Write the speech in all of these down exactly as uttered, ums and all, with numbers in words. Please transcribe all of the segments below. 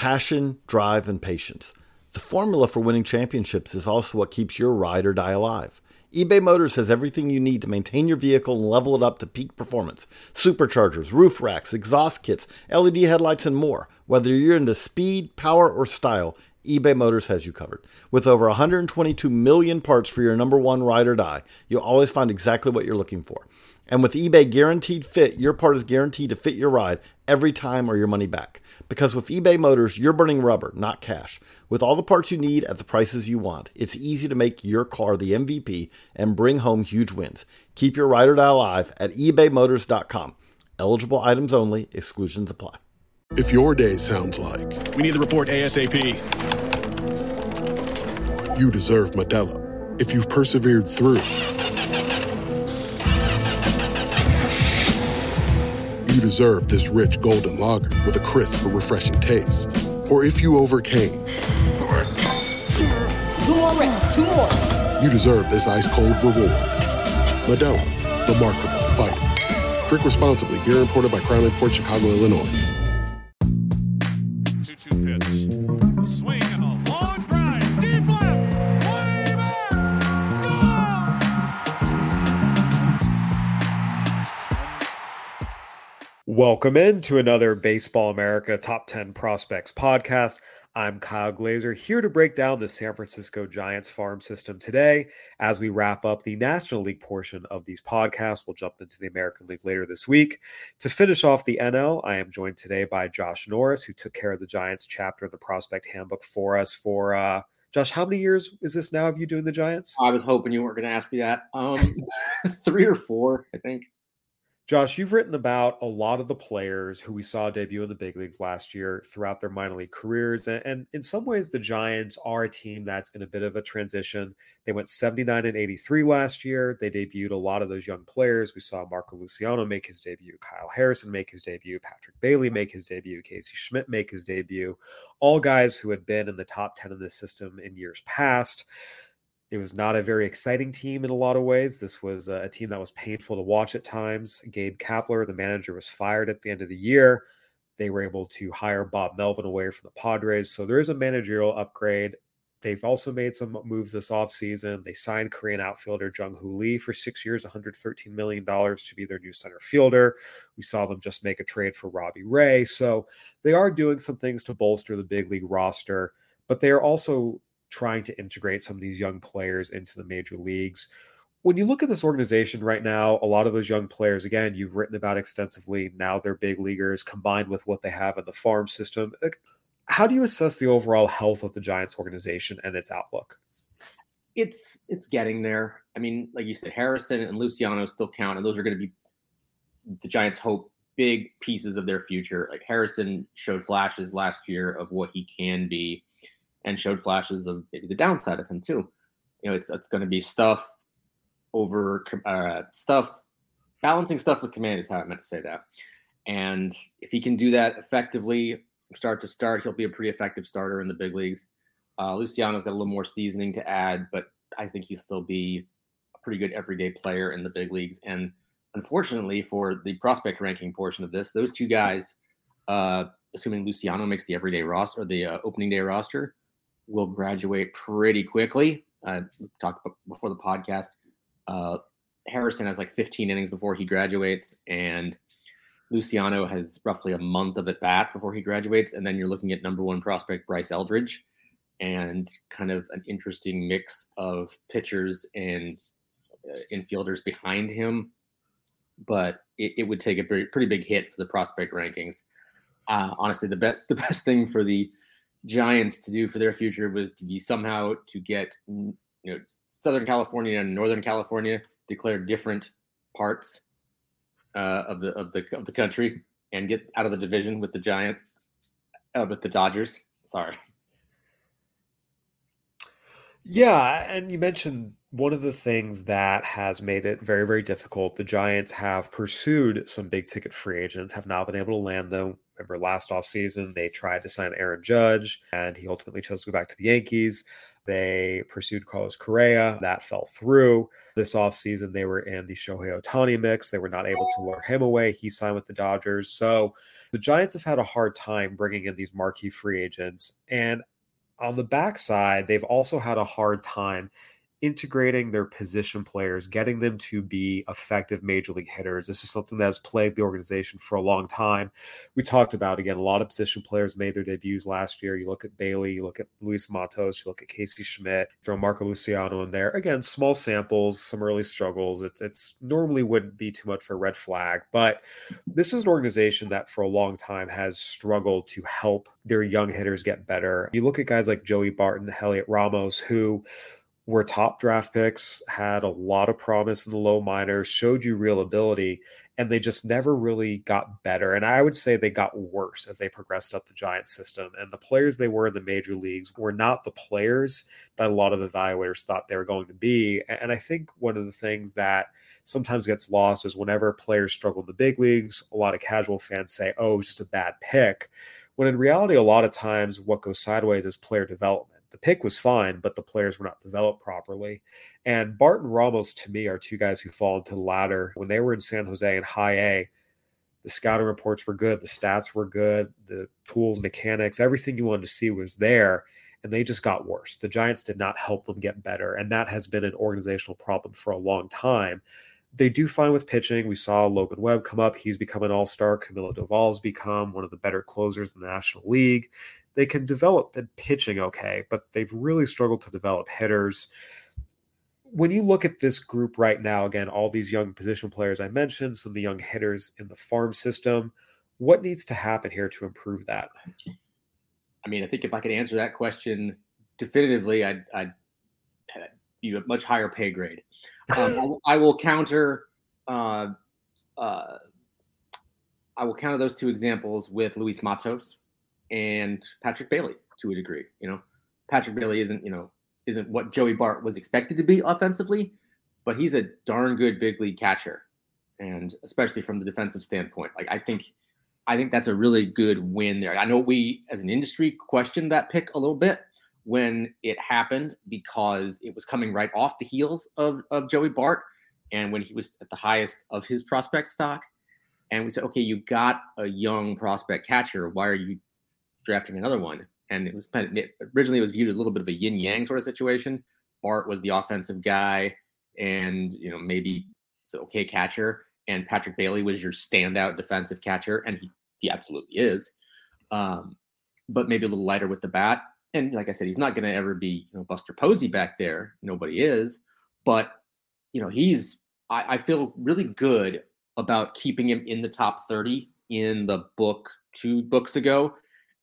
Passion, drive, and patience. The formula for winning championships is also what keeps your ride or die alive. eBay Motors has everything you need to maintain your vehicle and level it up to peak performance. Superchargers, roof racks, exhaust kits, L E D headlights, and more. Whether you're into speed, power, or style, eBay Motors has you covered. With over one hundred twenty-two million parts for your number one ride or die, you'll always find exactly what you're looking for. And with eBay Guaranteed Fit, your part is guaranteed to fit your ride every time or your money back. Because with eBay Motors, you're burning rubber, not cash. With all the parts you need at the prices you want, it's easy to make your car the M V P and bring home huge wins. Keep your ride or die alive at ebay motors dot com. Eligible items only. Exclusions apply. If your day sounds like we need the report ASAP, you deserve Modelo. If you've persevered through, you deserve this rich golden lager with a crisp but refreshing taste. Or if you overcame, Two more reps, two more. you deserve this ice-cold reward. Modelo, the Markable Fighter. Drink responsibly. Beer imported by Crown Imports, Chicago, Illinois. two two pitch. A swing and a long drive. Deep left. Way back. Gone. Welcome into another Baseball America Top ten Prospects podcast. I'm Kyle Glazer, here to break down the San Francisco Giants farm system today. As we wrap up the National League portion of these podcasts, we'll jump into the American League later this week. To finish off the N L, I am joined today by Josh Norris, who took care of the Giants chapter of the Prospect Handbook for us for, uh, Josh, how many years is this now of you doing the Giants? I was hoping you weren't going to ask me that. Um, three or four, I think. Josh, you've written about a lot of the players who we saw debut in the big leagues last year throughout their minor league careers. And, and in some ways, the Giants are a team that's in a bit of a transition. They went seventy-nine and eighty-three last year. They debuted a lot of those young players. We saw Marco Luciano make his debut, Kyle Harrison make his debut, Patrick Bailey make his debut, Casey Schmidt make his debut. All guys who had been in the top ten of this system in years past. It was not a very exciting team in a lot of ways. This was a team that was painful to watch at times. Gabe Kapler, the manager, was fired at the end of the year. They were able to hire Bob Melvin away from the Padres. So there is a managerial upgrade. They've also made some moves this offseason. They signed Korean outfielder Jung-Hoo Lee for six years, one hundred thirteen million dollars to be their new center fielder. We saw them just make a trade for Robbie Ray. So they are doing some things to bolster the big league roster, but they are also trying to integrate some of these young players into the major leagues. When you look at this organization right now, a lot of those young players, again, you've written about extensively, now they're big leaguers combined with what they have in the farm system. How do you assess the overall health of the Giants organization and its outlook? It's it's getting there. I mean, like you said, Harrison and Luciano still count, and those are going to be the Giants' hope, big pieces of their future. Like Harrison showed flashes last year of what he can be, and showed flashes of maybe the downside of him too. You know, it's it's going to be stuff over uh, stuff, balancing stuff with command is how I meant to say that. And if he can do that effectively, start to start, he'll be a pretty effective starter in the big leagues. Uh, Luciano's got a little more seasoning to add, but I think he'll still be a pretty good everyday player in the big leagues. And unfortunately for the prospect ranking portion of this, those two guys, uh, assuming Luciano makes the everyday roster or the uh, opening day roster, will graduate pretty quickly. Uh, we talked about before the podcast. Uh, Harrison has like fifteen innings before he graduates, and Luciano has roughly a month of at bats before he graduates. And then you're looking at number one prospect Bryce Eldridge, and kind of an interesting mix of pitchers and uh, infielders behind him. But it, it would take a pretty, pretty big hit for the prospect rankings. Uh, honestly, the best the best thing for the Giants to do for their future was to be somehow to get, you know, Southern California and Northern California declared different parts uh, of the of the of the country and get out of the division with the Giant uh, with the Dodgers. Sorry. Yeah, and you mentioned one of the things that has made it very, very difficult. The Giants have pursued some big ticket free agents, have not been able to land them. Remember last offseason, they tried to sign Aaron Judge, and he ultimately chose to go back to the Yankees. They pursued Carlos Correa. That fell through. This offseason, they were in the Shohei Ohtani mix. They were not able to lure him away. He signed with the Dodgers. So the Giants have had a hard time bringing in these marquee free agents. And on the backside, they've also had a hard time integrating their position players, getting them to be effective major league hitters. This is something that has plagued the organization for a long time. We talked about, again, a lot of position players made their debuts last year. You look at Bailey, you look at Luis Matos, you look at Casey Schmidt, throw Marco Luciano in there. Again, small samples, some early struggles. It, it's normally wouldn't be too much for a red flag, but this is an organization that for a long time has struggled to help their young hitters get better. You look at guys like Joey Barton, Heliot Ramos, who were top draft picks, had a lot of promise in the low minors, showed you real ability, and they just never really got better. And I would say they got worse as they progressed up the Giants system. And the players they were in the major leagues were not the players that a lot of evaluators thought they were going to be. And I think one of the things that sometimes gets lost is whenever players struggle in the big leagues, a lot of casual fans say, oh, it's just a bad pick. When in reality, a lot of times what goes sideways is player development. The pick was fine, but the players were not developed properly. And Barton Ramos, to me, are two guys who fall into the latter. When they were in San Jose in high A, the scouting reports were good. The stats were good. The tools, mechanics, everything you wanted to see was there. And they just got worse. The Giants did not help them get better. And that has been an organizational problem for a long time. They do fine with pitching. We saw Logan Webb come up. He's become an all-star. Camilo Doval's become one of the better closers in the National League. They can develop the pitching okay, but they've really struggled to develop hitters. When you look at this group right now, again, all these young position players I mentioned, some of the young hitters in the farm system, what needs to happen here to improve that? I mean, I think if I could answer that question definitively, I'd, I'd be a much higher pay grade. Um, I, I will counter uh, uh, I will counter those two examples with Luis Matos and Patrick Bailey to a degree. You know, Patrick Bailey isn't, you know, isn't what Joey Bart was expected to be offensively, but he's a darn good big league catcher. And especially from the defensive standpoint, like I think, I think that's a really good win there. I know we as an industry questioned that pick a little bit when it happened because it was coming right off the heels of, of Joey Bart and when he was at the highest of his prospect stock. And we said, okay, you got a young prospect catcher. Why are you drafting another one? And it was kind of, it, originally it was viewed as a little bit of a yin yang sort of situation. Bart was the offensive guy and, you know, maybe it's an okay catcher. And Patrick Bailey was your standout defensive catcher. And he, he absolutely is. Um, but maybe a little lighter with the bat. And like I said, he's not going to ever be, you know, Buster Posey back there. Nobody is. But, you know, he's, I, I feel really good about keeping him in the top thirty in the book two books ago.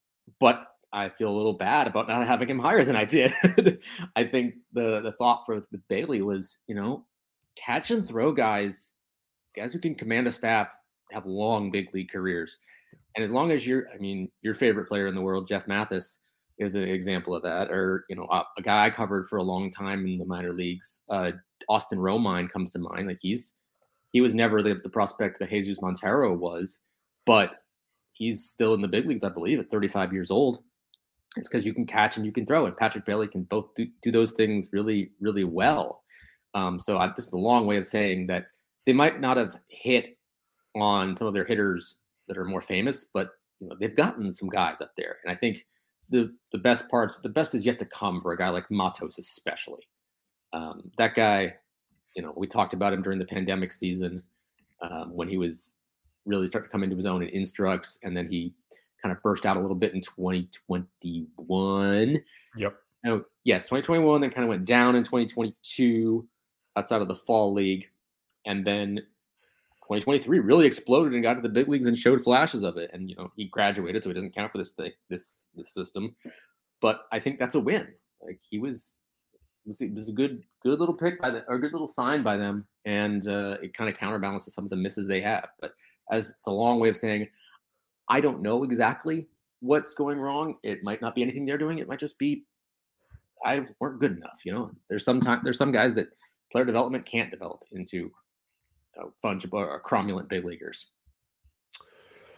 But I feel a little bad about not having him higher than I did. I think the the thought for with Bailey was, you know, catch and throw guys, guys who can command a staff, have long big league careers. And as long as you're, I mean, your favorite player in the world, Jeff Mathis, is an example of that. Or, you know, a, a guy I covered for a long time in the minor leagues, uh, Austin Romine comes to mind. Like he's, he was never the, the prospect that Jesus Montero was, but he's still in the big leagues, I believe, at thirty-five years old. It's because you can catch and you can throw, and Patrick Bailey can both do, do those things really, really well. Um, so I, this is a long way of saying that they might not have hit on some of their hitters that are more famous, but you know they've gotten some guys up there, and I think the the best parts, the best is yet to come for a guy like Matos, especially. Um, that guy, you know, we talked about him during the pandemic season um, when he was really starting to come into his own in Instructs, and then he kind of burst out a little bit in twenty twenty-one. Yep. Oh, yes, twenty twenty-one, then kind of went down in twenty twenty-two outside of the fall league. And then twenty twenty-three really exploded and got to the big leagues and showed flashes of it. And, you know, he graduated, so it doesn't count for this thing, this, this system. But I think that's a win. Like he was, it was, it was a good, good little pick by the, or a good little sign by them. And uh, it kind of counterbalances some of the misses they have. But as it's a long way of saying, I don't know exactly what's going wrong. It might not be anything they're doing. It might just be I weren't good enough. You know, there's some time, there's some guys that player development can't develop into uh, fungible or cromulent big leaguers.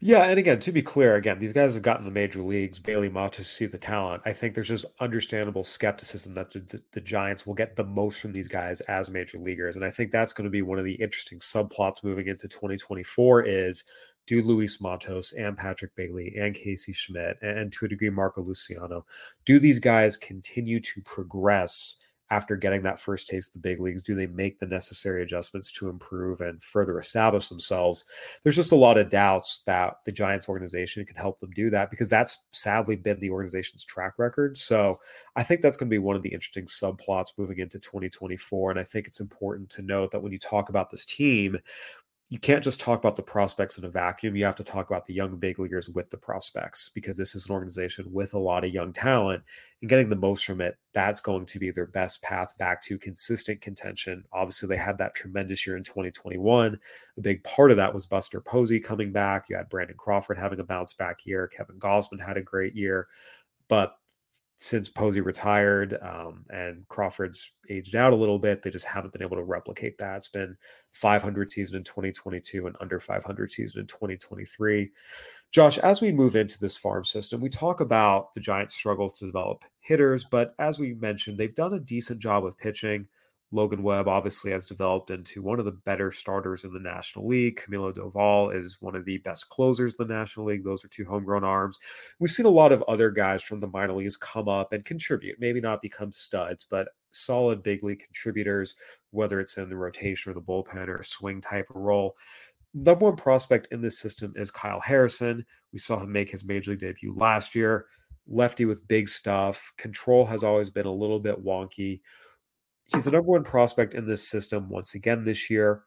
Yeah, and again, to be clear, again, these guys have gotten the major leagues. Bailey Matos see the talent. I think there's just understandable skepticism that the, the, the Giants will get the most from these guys as major leaguers, and I think that's going to be one of the interesting subplots moving into twenty twenty-four. Is do Luis Matos and Patrick Bailey and Casey Schmidt and, and to a degree Marco Luciano, do these guys continue to progress after getting that first taste of the big leagues? Do they make the necessary adjustments to improve and further establish themselves? There's just a lot of doubts that the Giants organization can help them do that, because that's sadly been the organization's track record. So I think that's going to be one of the interesting subplots moving into twenty twenty-four. And I think it's important to note that when you talk about this team, you can't just talk about the prospects in a vacuum. You have to talk about the young big leaguers with the prospects, because this is an organization with a lot of young talent, and getting the most from it, that's going to be their best path back to consistent contention. Obviously, they had that tremendous year in twenty twenty-one. A big part of that was Buster Posey coming back. You had Brandon Crawford having a bounce back year. Kevin Gausman had a great year. But since Posey retired um, and Crawford's aged out a little bit, they just haven't been able to replicate that. It's been five hundred season in twenty twenty-two and under five hundred season in twenty twenty-three. Josh, as we move into this farm system, we talk about the Giants' struggles to develop hitters, but as we mentioned, they've done a decent job with pitching. Logan Webb obviously has developed into one of the better starters in the National League. Camilo Doval is one of the best closers in the National League. Those are two homegrown arms. We've seen a lot of other guys from the minor leagues come up and contribute, maybe not become studs, but solid big league contributors, whether it's in the rotation or the bullpen or a swing type of role. Number one prospect in this system is Kyle Harrison. We saw him make his major league debut last year. Lefty with big stuff. Control has always been a little bit wonky. He's the number one prospect in this system once again this year.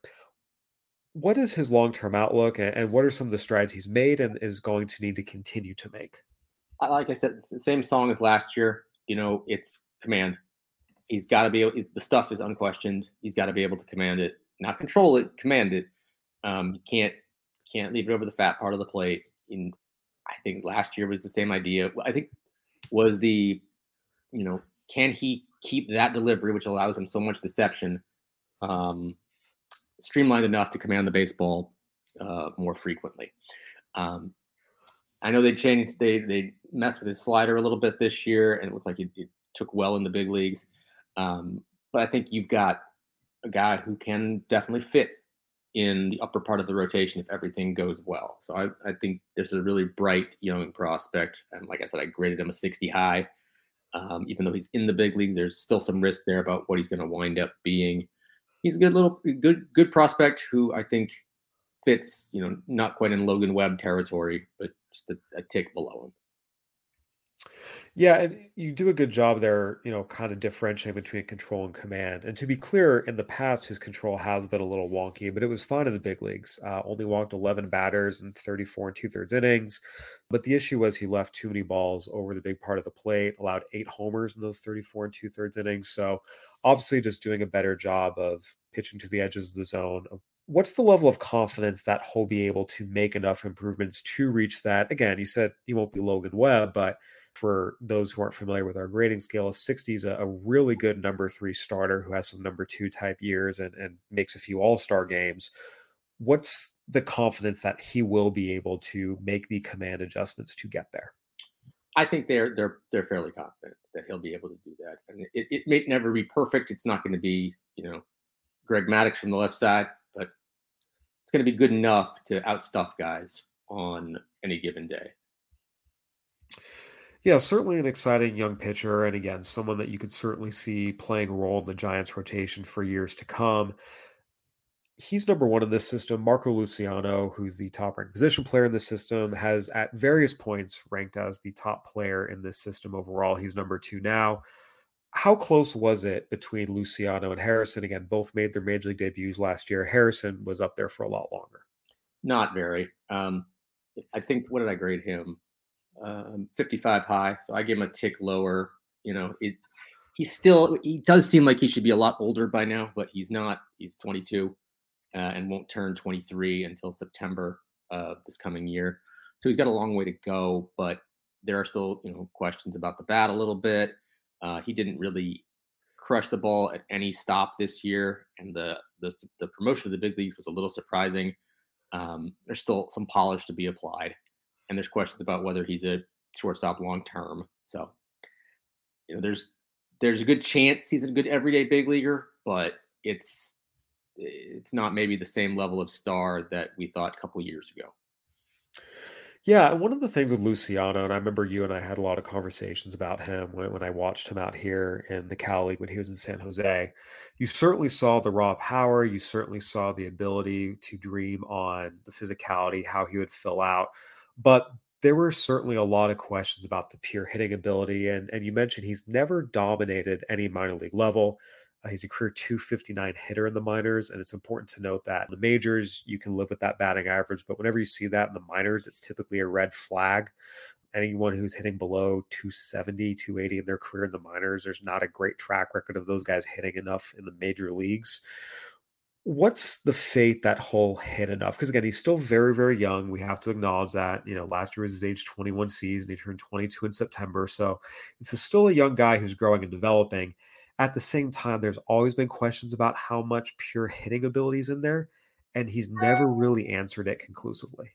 What is his long-term outlook, and what are some of the strides he's made and is going to need to continue to make? Like I said, it's the same song as last year. You know, it's command. He's got to be able, the stuff is unquestioned. He's got to be able to command it, not control it, command it. Um, you can't can't leave it over the fat part of the plate. And I think last year was the same idea. I think was the, you know, can he keep that delivery, which allows him so much deception, um, streamlined enough to command the baseball uh, more frequently. Um, I know they changed, they they messed with his slider a little bit this year, and it looked like it, it took well in the big leagues. Um, but I think you've got a guy who can definitely fit in the upper part of the rotation if everything goes well. So I, I think there's a really bright young prospect. And like I said, I graded him a sixty high. Um, even though he's in the big leagues, there's still some risk there about what he's going to wind up being. He's a good little, good, good prospect who I think fits, you know, not quite in Logan Webb territory, but just a, a tick below him. Yeah, and you do a good job there, you know, kind of differentiating between control and command. And to be clear, in the past, his control has been a little wonky, but it was fine in the big leagues. Uh, only walked eleven batters in thirty-four and two-thirds innings. But the issue was he left too many balls over the big part of the plate, allowed eight homers in those thirty-four and two-thirds innings. So obviously just doing a better job of pitching to the edges of the zone. What's the level of confidence that he'll be able to make enough improvements to reach that? Again, you said he won't be Logan Webb, but for those who aren't familiar with our grading scale, a sixty is a, a really good number three starter who has some number two type years and, and makes a few all-star games. What's the confidence that he will be able to make the command adjustments to get there? I think they're they're they're fairly confident that he'll be able to do that. And it, it may never be perfect. It's not going to be, you know, Greg Maddux from the left side, but it's going to be good enough to outstuff guys on any given day. Yeah, certainly an exciting young pitcher. And again, someone that you could certainly see playing a role in the Giants rotation for years to come. He's number one in this system. Marco Luciano, who's the top ranked position player in this system, has at various points ranked as the top player in this system overall. He's number two now. How close was it between Luciano and Harrison? Again, both made their major league debuts last year. Harrison was up there for a lot longer. Not very. Um, I think, what did I grade him? Um, fifty-five high. So I gave him a tick lower. You know, it, he's still, he does seem like he should be a lot older by now, but he's not. He's twenty-two uh, and won't turn twenty-three until September of this coming year. So he's got a long way to go, but there are still, you know, questions about the bat a little bit. Uh, he didn't really crush the ball at any stop this year, and the the, the promotion of the big leagues was a little surprising. Um, there's still some polish to be applied, and there's questions about whether he's a shortstop long term. So, you know, there's there's a good chance he's a good everyday big leaguer, but it's it's not maybe the same level of star that we thought a couple years ago. Yeah, and one of the things with Luciano, and I remember you and I had a lot of conversations about him when, when I watched him out here in the Cal League when he was in San Jose. You certainly saw the raw power. You certainly saw the ability to dream on the physicality, how he would fill out. But there were certainly a lot of questions about the pure hitting ability. And, and you mentioned he's never dominated any minor league level. Uh, he's a career two fifty-nine hitter in the minors, and it's important to note that in the majors, you can live with that batting average, but whenever you see that in the minors, it's typically a red flag. Anyone who's hitting below two seventy, two eighty in their career in the minors, there's not a great track record of those guys hitting enough in the major leagues. What's the fate that Hull hit enough? Because again, he's still very, very young. We have to acknowledge that. You know, last year was his age twenty-one season. He turned twenty-two in September. So it's still a young guy who's growing and developing. At the same time, there's always been questions about how much pure hitting ability is in there, and he's never really answered it conclusively.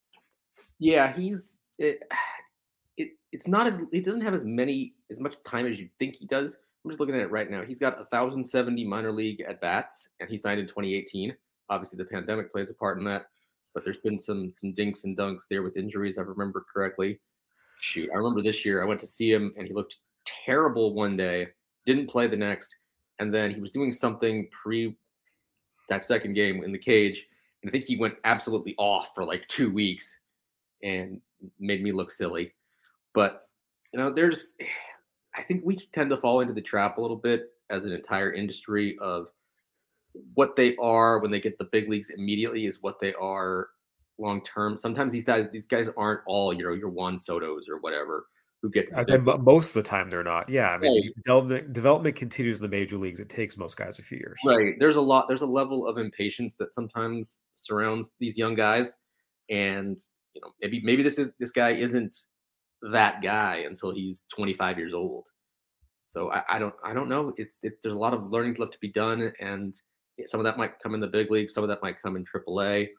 Yeah, he's it, it. It's not as he doesn't have as many as much time as you think he does. I'm just looking at it right now. He's got one thousand seventy minor league at bats, and he signed in twenty eighteen. Obviously, the pandemic plays a part in that, but there's been some some dinks and dunks there with injuries. I remember correctly. Shoot, I remember this year I went to see him, and he looked terrible one day. Didn't play the next, and then he was doing something pre that second game in the cage, and I think he went absolutely off for like two weeks and made me look silly. But, you know, there's, I think we tend to fall into the trap a little bit as an entire industry of what they are when they get the big leagues immediately is what they are long term. Sometimes these guys, these guys aren't all, you know, your Juan Sotos or whatever. Who get I think most of the time they're not. Yeah, I mean, right. development development continues in the major leagues. It takes most guys a few years. Right. There's a lot. There's a level of impatience that sometimes surrounds these young guys, and you know, maybe maybe this is this guy isn't that guy until he's twenty-five years old. So I, I don't I don't know. It's it, there's a lot of learning left to be done, and some of that might come in the big league. Some of that might come in triple A.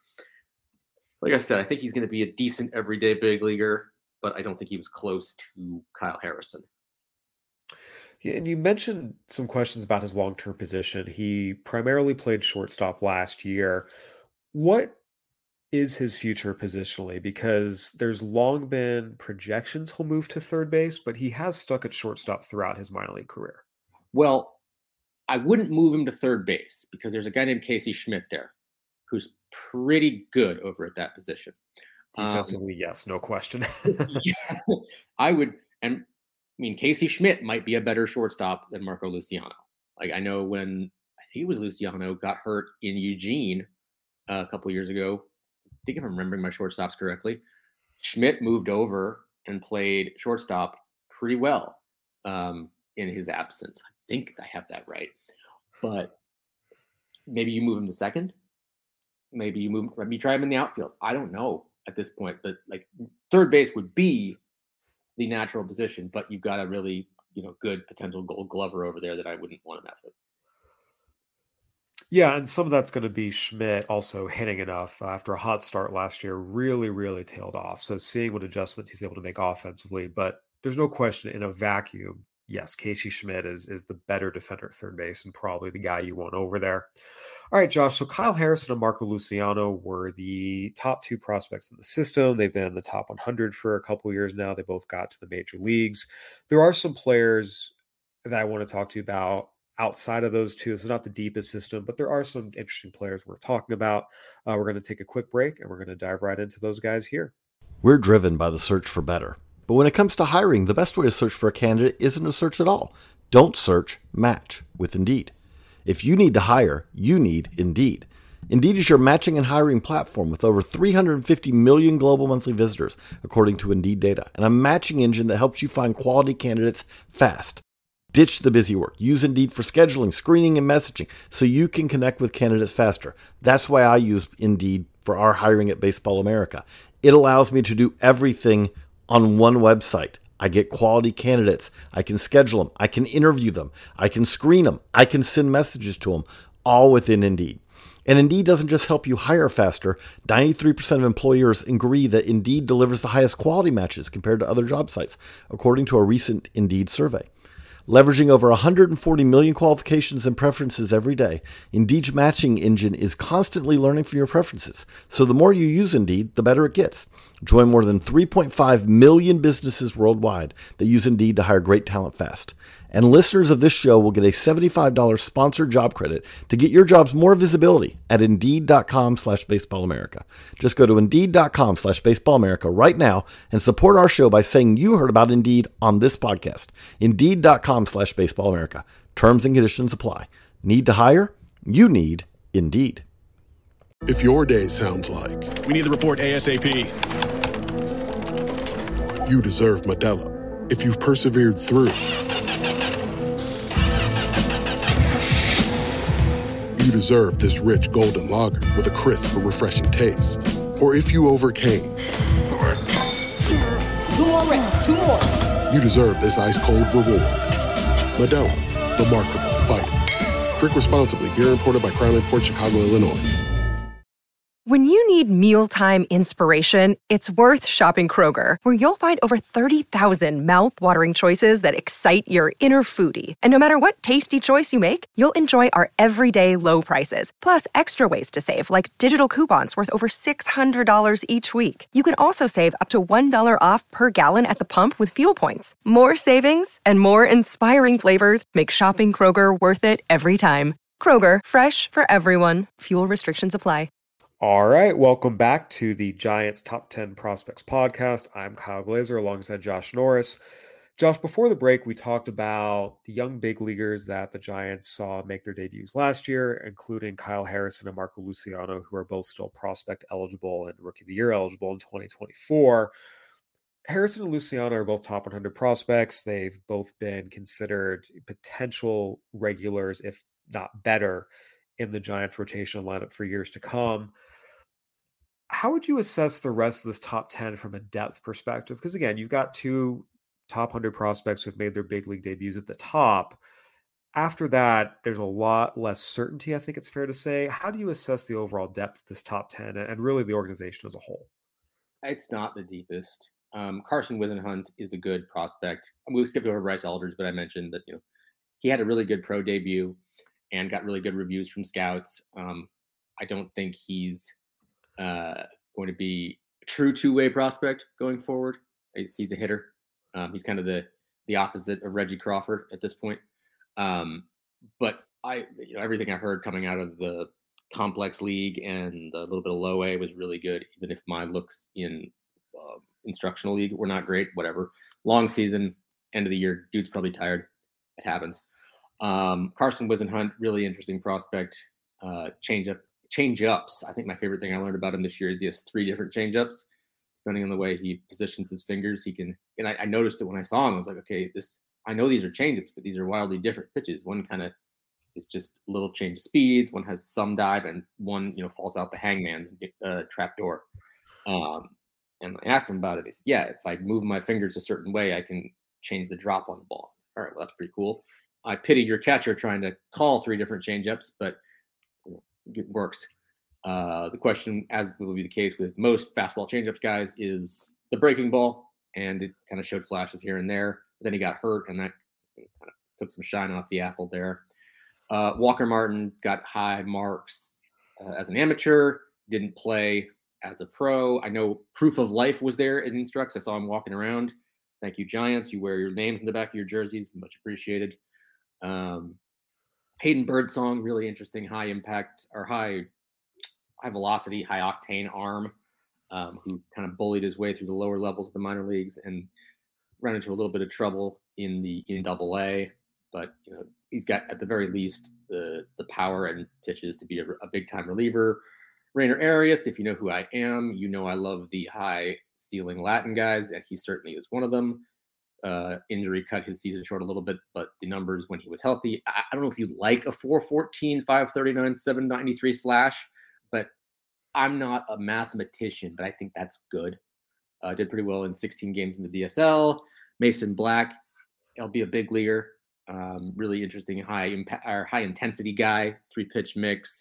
Like I said, I think he's going to be a decent everyday big leaguer, but I don't think he was close to Kyle Harrison. Yeah, and you mentioned some questions about his long-term position. He primarily played shortstop last year. What is his future positionally? Because there's long been projections he'll move to third base, but he has stuck at shortstop throughout his minor league career. Well, I wouldn't move him to third base because there's a guy named Casey Schmidt there who's pretty good over at that position. Defensively, um, yes, no question. yeah, I would, and I mean, Casey Schmidt might be a better shortstop than Marco Luciano. Like I know when I think it was Luciano got hurt in Eugene uh, a couple years ago. I think if I'm remembering my shortstops correctly, Schmidt moved over and played shortstop pretty well um, in his absence. I think I have that right, but maybe you move him to second. Maybe you move. Maybe you try him in the outfield. I don't know at this point, but like third base would be the natural position, but you've got a really, you know, good potential Gold Glover over there that I wouldn't want to mess with. Yeah, and some of that's going to be Schmidt also hitting enough uh, after a hot start last year, really, really tailed off. So seeing what adjustments he's able to make offensively, but there's no question in a vacuum, yes, Casey Schmidt is is the better defender at third base and probably the guy you want over there. All right, Josh, so Kyle Harrison and Marco Luciano were the top two prospects in the system. They've been in the top one hundred for a couple of years now. They both got to the major leagues. There are some players that I want to talk to you about outside of those two. This is not the deepest system, but there are some interesting players we're talking about. Uh, we're going to take a quick break, and we're going to dive right into those guys here. We're driven by the search for better. But when it comes to hiring, the best way to search for a candidate isn't to search at all. Don't search, match with Indeed. If you need to hire, you need Indeed. Indeed is your matching and hiring platform with over three hundred fifty million global monthly visitors, according to Indeed data, and a matching engine that helps you find quality candidates fast. Ditch the busy work. Use Indeed for scheduling, screening, and messaging so you can connect with candidates faster. That's why I use Indeed for our hiring at Baseball America. It allows me to do everything on one website. I get quality candidates. I can schedule them. I can interview them. I can screen them. I can send messages to them, all within Indeed. And Indeed doesn't just help you hire faster. ninety-three percent of employers agree that Indeed delivers the highest quality matches compared to other job sites, according to a recent Indeed survey. Leveraging over one hundred forty million qualifications and preferences every day, Indeed's matching engine is constantly learning from your preferences. So the more you use Indeed, the better it gets. Join more than three point five million businesses worldwide that use Indeed to hire great talent fast. And listeners of this show will get a seventy-five dollars sponsored job credit to get your jobs more visibility at Indeed.com slash Baseball America. Just go to Indeed.com slash Baseball America right now and support our show by saying you heard about Indeed on this podcast. Indeed.com slash Baseball America. Terms and conditions apply. Need to hire? You need Indeed. If your day sounds like We need the report ASAP. you deserve Modelo. If you've persevered through, you deserve this rich golden lager with a crisp but refreshing taste. Or if you overcame, Two more reps, two more. you deserve this ice-cold reward. Modelo, the Remarkable Fighter. Drink responsibly. Beer imported by Crown Imports, Chicago, Illinois. When you need mealtime inspiration, it's worth shopping Kroger, where you'll find over thirty thousand mouth-watering choices that excite your inner foodie. And no matter what tasty choice you make, you'll enjoy our everyday low prices, plus extra ways to save, like digital coupons worth over six hundred dollars each week. You can also save up to one dollar off per gallon at the pump with fuel points. More savings and more inspiring flavors make shopping Kroger worth it every time. Kroger, fresh for everyone. Fuel restrictions apply. All right, welcome back to the Giants Top ten Prospects podcast. I'm Kyle Glazer alongside Josh Norris. Josh, before the break, we talked about the young big leaguers that the Giants saw make their debuts last year, including Kyle Harrison and Marco Luciano, who are both still prospect eligible and Rookie of the Year eligible in twenty twenty-four. Harrison and Luciano are both top one hundred prospects. They've both been considered potential regulars, if not better, in the Giants rotational lineup for years to come. How would you assess the rest of this top ten from a depth perspective? Because again, you've got two top one hundred prospects who've made their big league debuts at the top. After that, there's a lot less certainty, I think it's fair to say. How do you assess the overall depth of this top ten and really the organization as a whole? It's not the deepest. Um, Carson Whisenhunt is a good prospect. We skipped over Bryce Aldridge, but I mentioned that, you know, he had a really good pro debut and got really good reviews from scouts. Um, I don't think he's uh, going to be a true two-way prospect going forward. He's a hitter. Um, he's kind of the the opposite of Reggie Crawford at this point. Um, but I, you know, everything I heard coming out of the complex league and a little bit of low A was really good. Even if my looks in uh, instructional league were not great, whatever. Long season, end of the year, dude's probably tired. It happens. Um, Carson Whisenhunt, really interesting prospect. Uh, change up, change ups. I think my favorite thing I learned about him this year is he has three different change ups. Depending on the way he positions his fingers, he can. And I, I noticed it when I saw him. I was like, okay, this. I know these are change ups, but these are wildly different pitches. One kind of is just a little change of speeds. One has some dive, and one, you know, falls out the hangman uh, trap door. Um, and I asked him about it. He said, "Yeah, if I move my fingers a certain way, I can change the drop on the ball." All right, well, that's pretty cool. I pity your catcher trying to call three different changeups, but it works. Uh, the question, as will be the case with most fastball changeups guys, is the breaking ball, and it kind of showed flashes here and there. But then he got hurt, and that kind of took some shine off the apple there. Uh, Walker Martin got high marks uh, as an amateur, didn't play as a pro. I know Proof of Life was there in Instructs. I saw him walking around. Thank you, Giants. You wear your names in the back of your jerseys. Much appreciated. Um, Hayden Birdsong, really interesting, high impact or high, high velocity, high octane arm, um, who kind of bullied his way through the lower levels of the minor leagues and ran into a little bit of trouble in the in Double A. But you know, he's got at the very least the the power and pitches to be a, a big time reliever. Rainer Arias, if you know who I am, you know I love the high ceiling Latin guys, and he certainly is one of them. Uh, injury cut his season short a little bit, but the numbers when he was healthy, I, I don't know if you like a four fourteen, five thirty-nine, seven ninety-three slash, but I'm not a mathematician, but I think that's good. Uh, did pretty well in sixteen games in the D S L. Mason Black, he'll be a big leaguer. Um, really interesting high impact or high intensity guy, three pitch mix,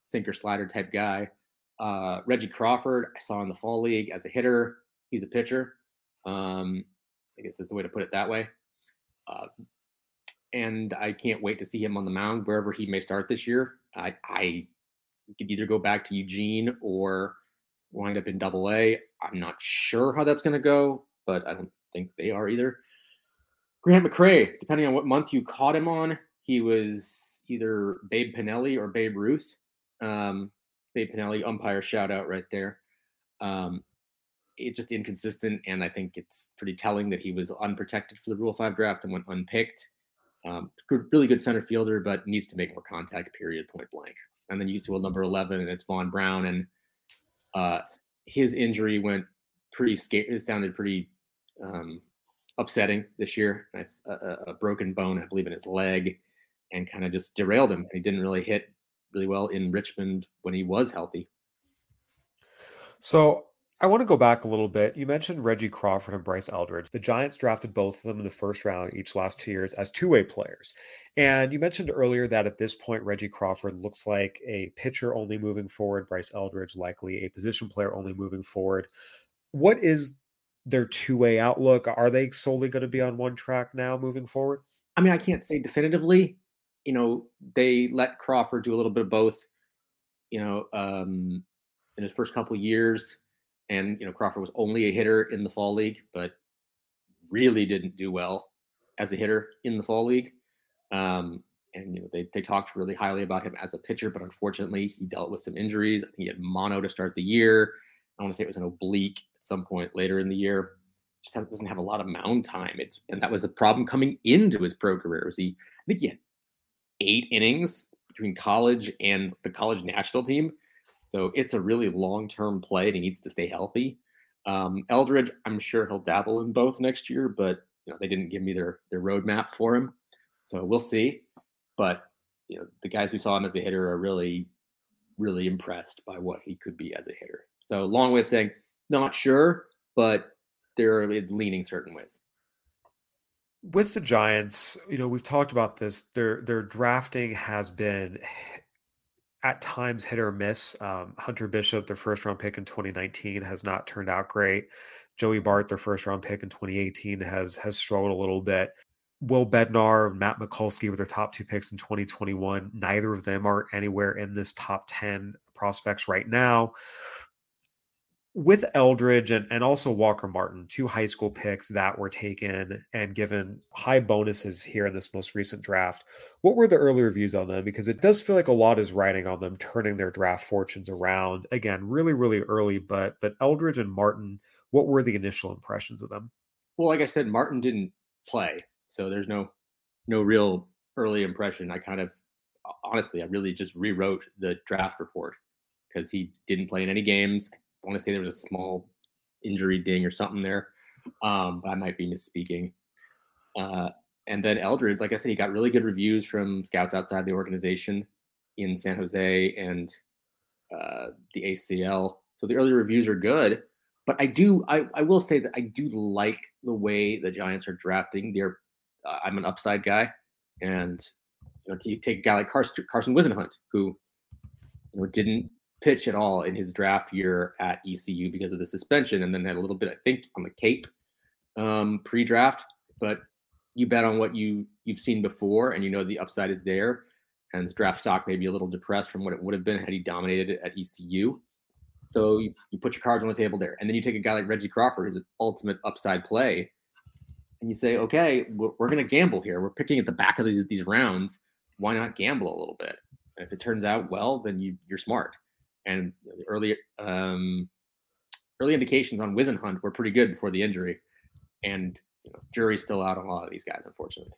sinker slider type guy. Uh, Reggie Crawford, I saw in the fall league as a hitter. He's a pitcher. Um, I guess that's the way to put it that way. Uh, and I can't wait to see him on the mound wherever he may start this year. I, I could either go back to Eugene or wind up in Double A. I'm not sure how that's going to go, but I don't think they are either. Grant McCray, depending on what month you caught him on, he was either Babe Pinelli or Babe Ruth. Um, Babe Pinelli, umpire shout out right there. Um, it's just inconsistent, and I think it's pretty telling that he was unprotected for the Rule five draft and went unpicked. Um, good, really good center fielder, but needs to make more contact, period, point blank. And then you get to a number eleven, and it's Vaughn Brown, and uh, his injury went pretty scary. It sounded pretty um, upsetting this year. Nice, a, a broken bone, I believe, in his leg, and kind of just derailed him. He didn't really hit really well in Richmond when he was healthy. So I want to go back a little bit. You mentioned Reggie Crawford and Bryce Eldridge. The Giants drafted both of them in the first round each last two years as two-way players. And you mentioned earlier that at this point, Reggie Crawford looks like a pitcher only moving forward. Bryce Eldridge likely a position player only moving forward. What is their two-way outlook? Are they solely going to be on one track now moving forward? I mean, I can't say definitively. You know, they let Crawford do a little bit of both, you know, um, in his first couple of years. And, you know, Crawford was only a hitter in the fall league, but really didn't do well as a hitter in the fall league. Um, and, you know, they, they talked really highly about him as a pitcher, but unfortunately he dealt with some injuries. I think he had mono to start the year. I want to say it was an oblique at some point later in the year. Just doesn't have a lot of mound time. It's, and that was a problem coming into his pro career. Was he, I think he had eight innings between college and the college national team. So it's a really long-term play, and he needs to stay healthy. Um, Eldridge, I'm sure he'll dabble in both next year, but you know they didn't give me their their roadmap for him, so we'll see. But you know the guys who saw him as a hitter are really, really impressed by what he could be as a hitter. So long way of saying not sure, but they're leaning certain ways. With the Giants, you know we've talked about this. Their their drafting has been at times hit or miss. Um, Hunter Bishop, their first round pick in twenty nineteen, has not turned out great. Joey Bart, their first round pick in twenty eighteen, has has struggled a little bit. Will Bednar, Matt Mikulski were their top two picks in twenty twenty-one. Neither of them are anywhere in this top ten prospects right now. With Eldridge and, and also Walker Martin, two high school picks that were taken and given high bonuses here in this most recent draft, what were the early reviews on them? Because it does feel like a lot is riding on them, turning their draft fortunes around. Again, really, really early, but but Eldridge and Martin, what were the initial impressions of them? Well, like I said, Martin didn't play, so there's no no real early impression. I kind of, honestly, I really just rewrote the draft report because he didn't play in any games. I want to say there was a small injury ding or something there. Um, but I might be misspeaking. Uh, and then Eldridge, like I said, he got really good reviews from scouts outside the organization in San Jose and uh, the A C L. So the early reviews are good. But I do, I, I will say that I do like the way the Giants are drafting. They're, uh, I'm an upside guy. And you know, you take a guy like Carson, Carson Whisenhunt, who you know, didn't pitch at all in his draft year at E C U because of the suspension, and then had a little bit, I think, on the Cape um, pre-draft. But you bet on what you you've seen before, and you know the upside is there. And his draft stock may be a little depressed from what it would have been had he dominated it at E C U. So you, you put your cards on the table there, and then you take a guy like Reggie Crawford, who's an ultimate upside play, and you say, okay, we're, we're going to gamble here. We're picking at the back of these, these rounds. Why not gamble a little bit? And if it turns out well, then you you're smart. And the early um, early indications on Whisenhunt were pretty good before the injury. And you know, jury's still out on a lot of these guys, unfortunately.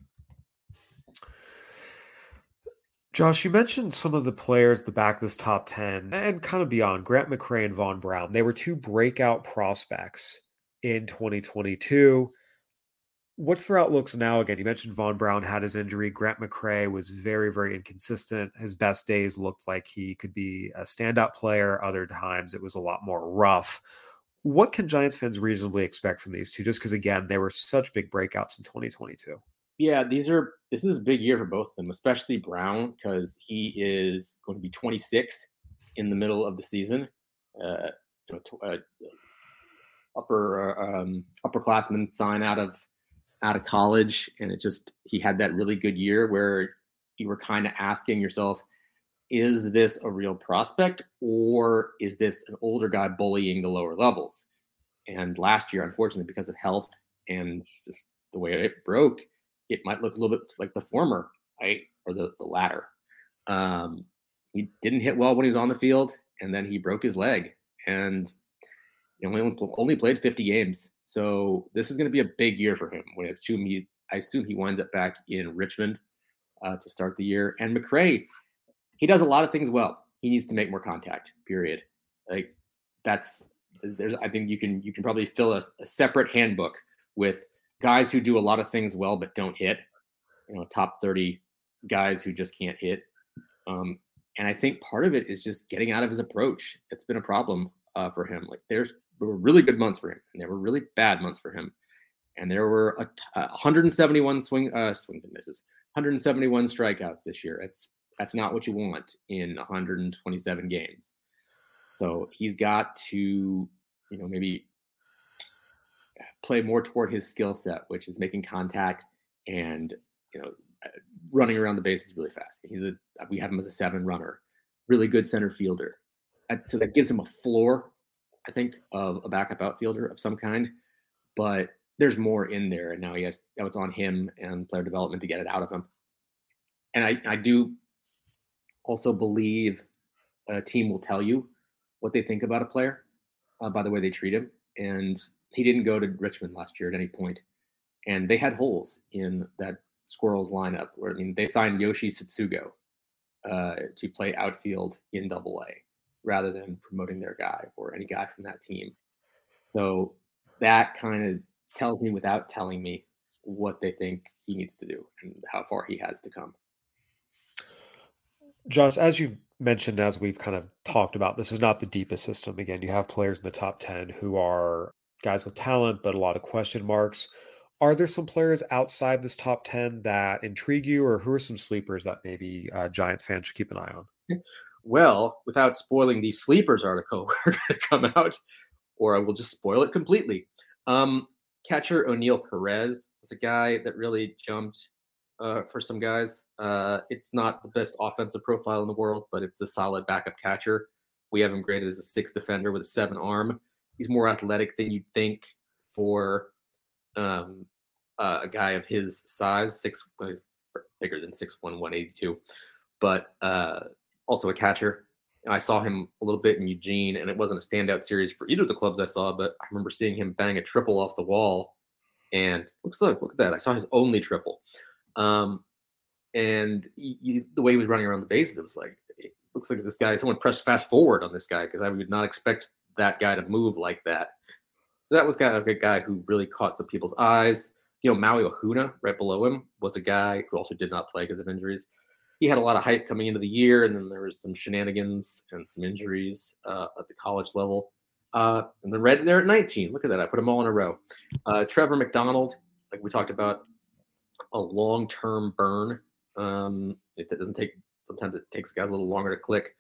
Josh, you mentioned some of the players at the back of this top ten and kind of beyond, Grant McCray and Vaughn Brown. They were two breakout prospects in twenty twenty-two. What's their outlooks now? Again, you mentioned Vaughn Brown had his injury. Grant McCray was very, very inconsistent. His best days looked like he could be a standout player. Other times it was a lot more rough. What can Giants fans reasonably expect from these two? Just because, again, they were such big breakouts in twenty twenty-two. Yeah, these are this is a big year for both of them, especially Brown, because he is going to be twenty-six in the middle of the season. Uh, you know, t- uh, upper uh, um, upperclassman sign out of out of college, and it just he had that really good year where you were kind of asking yourself, is this a real prospect or is this an older guy bullying the lower levels? And last year, unfortunately, because of health and just the way it broke, it might look a little bit like the former, right? Or the, the latter. Um, he didn't hit well when he was on the field, and then he broke his leg. And he only, only played fifty games. So this is going to be a big year for him. When I assume he, I assume he winds up back in Richmond uh, to start the year. And McRae, he does a lot of things well. He needs to make more contact, period. Like that's, there's, I think you can, you can probably fill a, a separate handbook with guys who do a lot of things well, but don't hit, you know, top thirty guys who just can't hit. Um, and I think part of it is just getting out of his approach. It's been a problem uh, for him. Like there's, there were really good months for him, and there were really bad months for him. And there were a, a one hundred seventy-one swing, uh, swings and misses, one hundred seventy-one strikeouts this year. It's, That's not what you want in one hundred twenty-seven games. So he's got to, you know, maybe play more toward his skill set, which is making contact and, you know, running around the bases really fast. He's a, we have him as a seven runner, really good center fielder. So that gives him a floor, I think, of a backup outfielder of some kind. But there's more in there, and now he has, now it's on him and player development to get it out of him. And I, I do also believe a team will tell you what they think about a player uh, by the way they treat him. And he didn't go to Richmond last year at any point. And they had holes in that Squirrels lineup where, I mean, they signed Yoshi Tsutsugo uh, to play outfield in Double A rather than promoting their guy or any guy from that team. So that kind of tells me without telling me what they think he needs to do and how far he has to come. Josh, as you've mentioned, as we've kind of talked about, this is not the deepest system. Again, you have players in the top ten who are guys with talent, but a lot of question marks. Are there some players outside this top ten that intrigue you, or who are some sleepers that maybe uh, Giants fans should keep an eye on? Well, without spoiling the sleepers article we're going to come out, or I will just spoil it completely. Um, catcher O'Neal Perez is a guy that really jumped uh, for some guys. Uh, it's not the best offensive profile in the world, but it's a solid backup catcher. We have him graded as a six defender with a seven arm. He's more athletic than you'd think for um, uh, a guy of his size. Six, well, he's bigger than six one, one eighty-two, but uh, also a catcher. I saw him a little bit in Eugene, and it wasn't a standout series for either of the clubs I saw, but I remember seeing him bang a triple off the wall. And looks like, look at that. I saw his only triple. Um, and he, he, the way he was running around the bases, it was like, it looks like this guy, someone pressed fast forward on this guy because I would not expect that guy to move like that. So that was kind of a guy who really caught some people's eyes. You know, Maui Ohuna, right below him, was a guy who also did not play because of injuries. He had a lot of hype coming into the year, and then there was some shenanigans and some injuries uh, at the college level. Uh, and then right there at nineteen, look at that. I put them all in a row. Uh, Trevor McDonald, like we talked about, a long-term burn. Um, it doesn't take, sometimes it takes guys a little longer to click.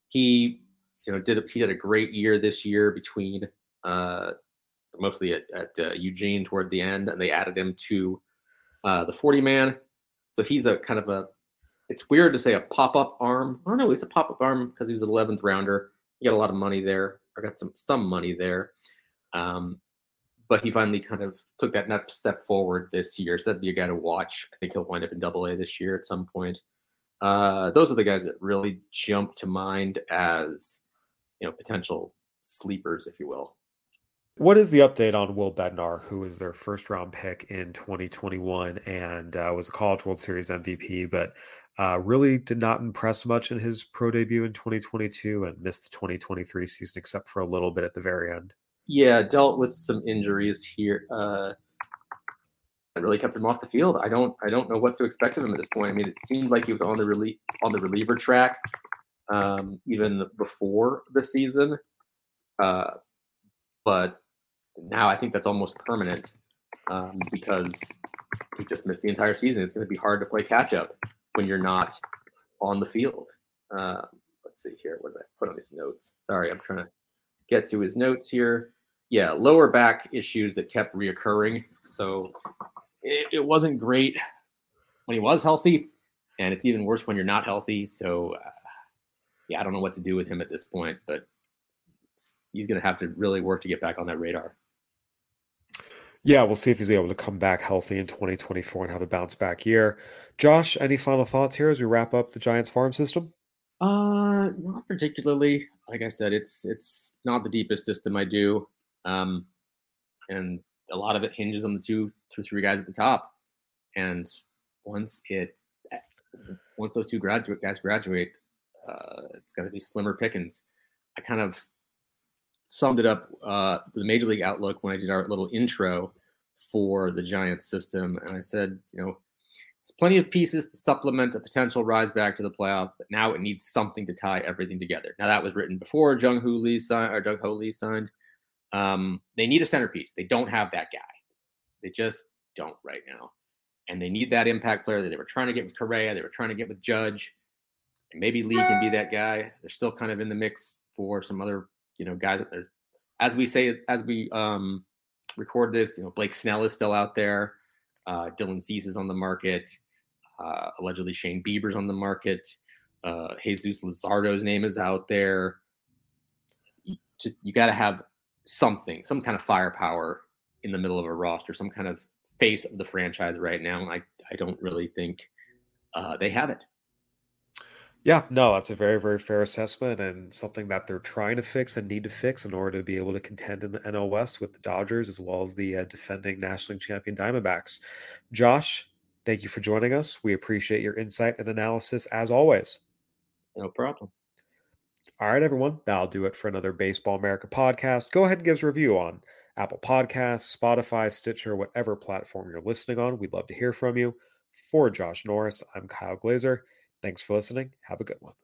He, you know, did a, he had a great year this year between uh, mostly at, at uh, Eugene toward the end, and they added him to uh, the forty man. So he's a kind of a, it's weird to say a pop-up arm. Oh, no, he's a pop-up arm because he was an eleventh rounder. He got a lot of money there. I got some some money there. Um, but he finally kind of took that next step forward this year. So that'd be a guy to watch. I think he'll wind up in Double A this year at some point. Uh, those are the guys that really jump to mind as, you know, potential sleepers, if you will. What is the update on Will Bednar, who was their first round pick in twenty twenty-one and uh, was a College World Series M V P, but uh, really did not impress much in his pro debut in twenty twenty-two and missed the twenty twenty-three season except for a little bit at the very end? Yeah, dealt with some injuries here. Uh, and really kept him off the field. I don't, I don't know what to expect of him at this point. I mean, it seemed like he was on the relief on the reliever track um, even before the season, uh, but now I think that's almost permanent um, because he just missed the entire season. It's going to be hard to play catch up when you're not on the field. Uh, let's see here. What did I put on his notes? Sorry, I'm trying to get to his notes here. Yeah, lower back issues that kept reoccurring. So it, it wasn't great when he was healthy, and it's even worse when you're not healthy. So, uh, yeah, I don't know what to do with him at this point, but he's going to have to really work to get back on that radar. Yeah, we'll see if he's able to come back healthy in twenty twenty-four and have a bounce back year. Josh, any final thoughts here as we wrap up the Giants farm system? Uh, not particularly. Like I said, it's it's not the deepest system I do, um, and a lot of it hinges on the two, two, three guys at the top. And once it, once those two graduate guys graduate, uh, it's going to be slimmer pickings. I kind of summed it up, uh, the Major League Outlook, when I did our little intro for the Giants system. And I said, you know, there's plenty of pieces to supplement a potential rise back to the playoff, but now it needs something to tie everything together. Now that was written before Jung Hoo Lee signed, or Jung Ho Lee signed. Um, they need a centerpiece. They don't have that guy. They just don't right now. And they need that impact player that they were trying to get with Correa. They were trying to get with Judge. And maybe Lee can be that guy. They're still kind of in the mix for some other, you know, guys. As we say, as we um, record this, you know, Blake Snell is still out there. Uh, Dylan Cease is on the market. Uh, allegedly Shane Bieber's on the market. Uh, Jesus Luzardo's name is out there. You, you got to have something, some kind of firepower in the middle of a roster, some kind of face of the franchise right now. I, I don't really think uh, they have it. Yeah, no, that's a very, very fair assessment and something that they're trying to fix and need to fix in order to be able to contend in the N L West with the Dodgers as well as the uh, defending National League champion Diamondbacks. Josh, thank you for joining us. We appreciate your insight and analysis as always. No problem. All right, everyone, that'll do it for another Baseball America podcast. Go ahead and give us a review on Apple Podcasts, Spotify, Stitcher, whatever platform you're listening on. We'd love to hear from you. For Josh Norris, I'm Kyle Glazer. Thanks for listening. Have a good one.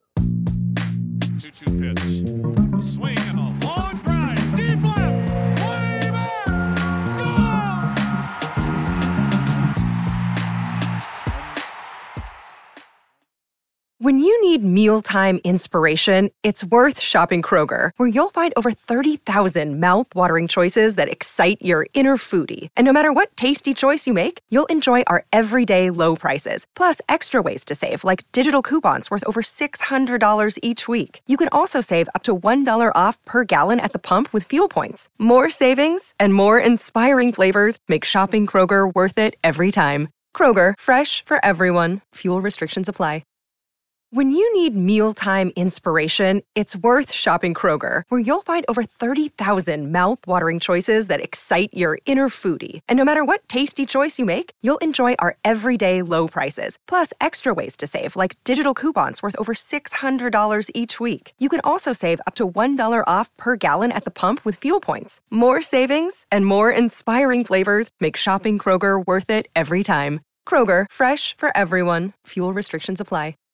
two two pitch. A swing and a long drive. Deep left. Way back. Gone! When you need mealtime inspiration, it's worth shopping Kroger, where you'll find over thirty thousand mouth-watering choices that excite your inner foodie. And no matter what tasty choice you make, you'll enjoy our everyday low prices, plus extra ways to save, like digital coupons worth over six hundred dollars each week. You can also save up to one dollar off per gallon at the pump with fuel points. More savings and more inspiring flavors make shopping Kroger worth it every time. Kroger, fresh for everyone. Fuel restrictions apply. When you need mealtime inspiration, it's worth shopping Kroger, where you'll find over thirty thousand mouth-watering choices that excite your inner foodie. And no matter what tasty choice you make, you'll enjoy our everyday low prices, plus extra ways to save, like digital coupons worth over six hundred dollars each week. You can also save up to one dollar off per gallon at the pump with fuel points. More savings and more inspiring flavors make shopping Kroger worth it every time. Kroger, fresh for everyone. Fuel restrictions apply.